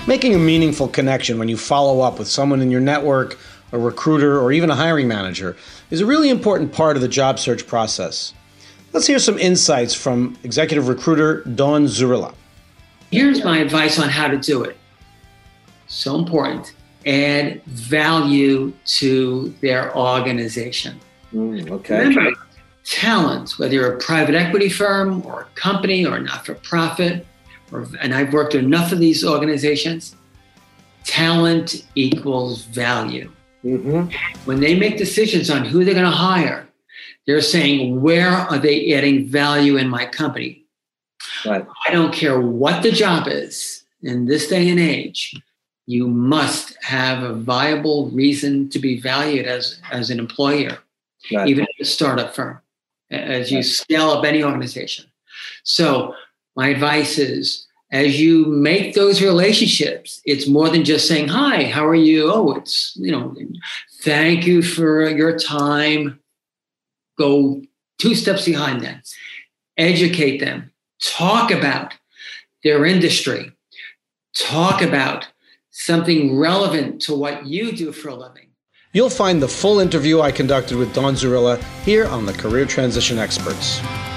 Making a meaningful connection when you follow up with someone in your network, a recruiter, or even a hiring manager is a really important part of the job search process. Let's hear some insights from executive recruiter Dawn Zurilla. Here's my advice on how to do it. So important. Add value to their organization. Okay. Remember, talent, whether you're a private equity firm or a company or a not-for-profit, and I've worked with enough of these organizations, talent equals value. When they make decisions on who they're going to hire, they're saying, where are they adding value in my company? Right. I don't care what the job is in this day and age, you must have a viable reason to be valued as an employer, Right. even at a startup firm, as you scale up any organization. So my advice is, as you make those relationships, it's more than just saying, hi, how are you? Oh, it's, thank you for your time. Go 2 steps behind them. Educate them. Talk about their industry. Talk about something relevant to what you do for a living. You'll find the full interview I conducted with Dawn Zurilla here on the Career Transition Experts.